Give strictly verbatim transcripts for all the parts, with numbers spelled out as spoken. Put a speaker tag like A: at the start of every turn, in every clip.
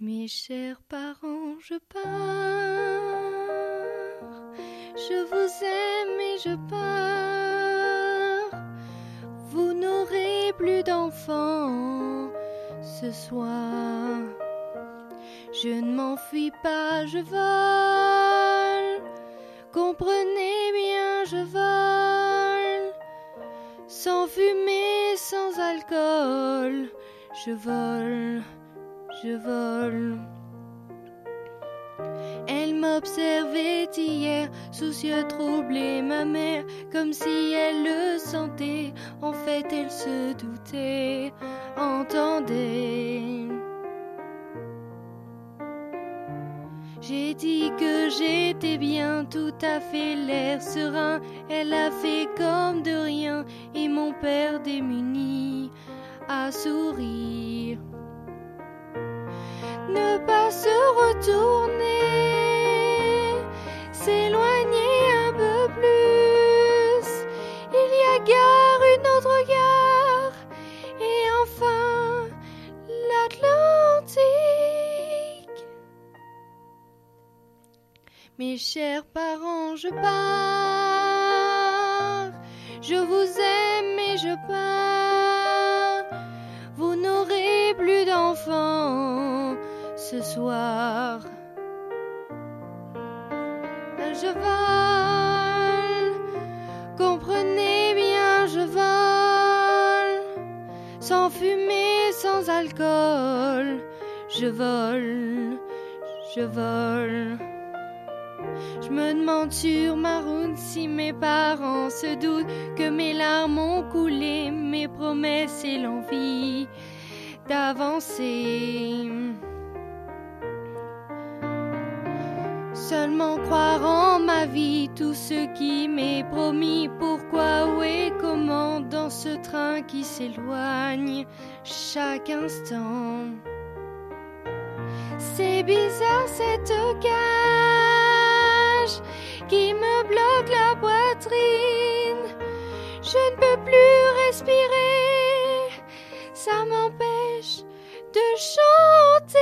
A: Mes chers parents, je pars, je vous aime et je pars. Vous n'aurez plus d'enfants ce soir. Je ne m'enfuis pas, je vole. Comprenez bien, je vole. Sans fumée, sans alcool, je vole. Je vole. Elle m'observait hier, soucieux, troublée, ma mère, comme si elle le sentait. En fait, elle se doutait, entendait. J'ai dit que j'étais bien, tout à fait l'air serein. Elle a fait comme de rien, et mon père démuni à sourire. Ne pas se retourner, s'éloigner un peu plus. Il y a gare, une autre gare, et enfin l'Atlantique. Mes chers parents, je pars, je vous aime et je pars. Vous n'aurez plus d'enfants ce soir. Je vole, comprenez bien, je vole. Sans fumée, sans alcool, je vole, je vole. Je me demande sur ma route si mes parents se doutent que mes larmes ont coulé, mes promesses et l'envie d'avancer. Seulement croire en ma vie, tout ce qui m'est promis. Pourquoi, où et comment dans ce train qui s'éloigne chaque instant. C'est bizarre cette cage qui me bloque la poitrine. Je ne peux plus respirer, ça m'empêche de chanter.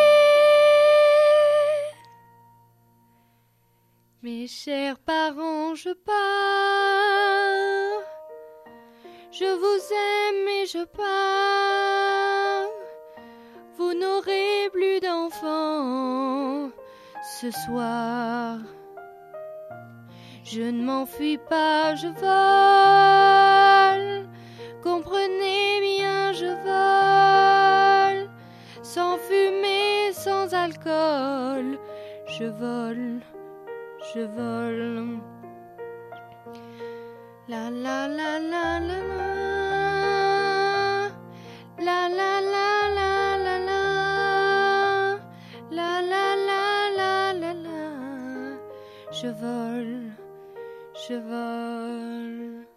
A: Mes chers parents, je pars, je vous aime et je pars. Vous n'aurez plus d'enfants ce soir. Je ne m'enfuis pas, je vole. Comprenez bien, je vole. Sans fumée, sans alcool, je vole. Je vole. La la la la la la. La la la la la la. La la la la la la. Je vole. Je vole.